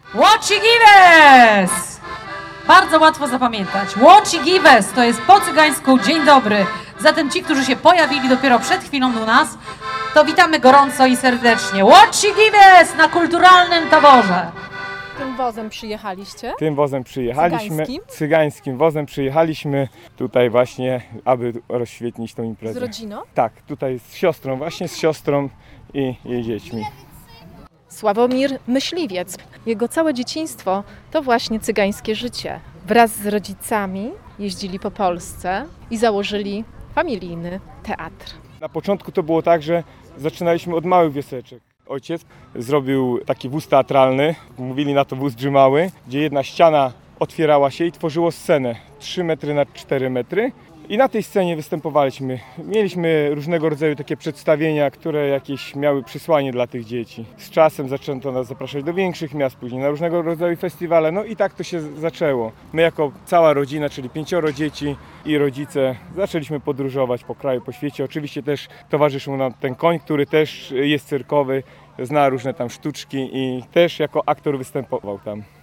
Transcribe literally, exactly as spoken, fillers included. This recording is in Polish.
Łoci Gives! Bardzo łatwo zapamiętać. Łoci Gives to jest po cygańsku dzień dobry. Zatem ci, którzy się pojawili dopiero przed chwilą u nas, to witamy gorąco i serdecznie. Łoci Gives na kulturalnym taborze. Tym wozem przyjechaliście? Tym wozem przyjechaliśmy, Cygańskim? cygańskim wozem przyjechaliśmy tutaj właśnie, aby rozświetnić tą imprezę. Z rodziną? Tak, tutaj z siostrą, właśnie z siostrą i jej dziećmi. Sławomir Myśliwiec. Jego całe dzieciństwo to właśnie cygańskie życie. Wraz z rodzicami jeździli po Polsce i założyli familijny teatr. Na początku to było tak, że zaczynaliśmy od małych wioseczek. Ojciec zrobił taki wóz teatralny, mówili na to wóz dżymały, gdzie jedna ściana otwierała się i tworzyło scenę trzy metry na cztery metry. I na tej scenie występowaliśmy. Mieliśmy różnego rodzaju takie przedstawienia, które jakieś miały przesłanie dla tych dzieci. Z czasem zaczęto nas zapraszać do większych miast, później na różnego rodzaju festiwale. No i tak to się zaczęło. My jako cała rodzina, czyli pięcioro dzieci i rodzice, zaczęliśmy podróżować po kraju, po świecie. Oczywiście też towarzyszył nam ten koń, który też jest cyrkowy, zna różne tam sztuczki i też jako aktor występował tam.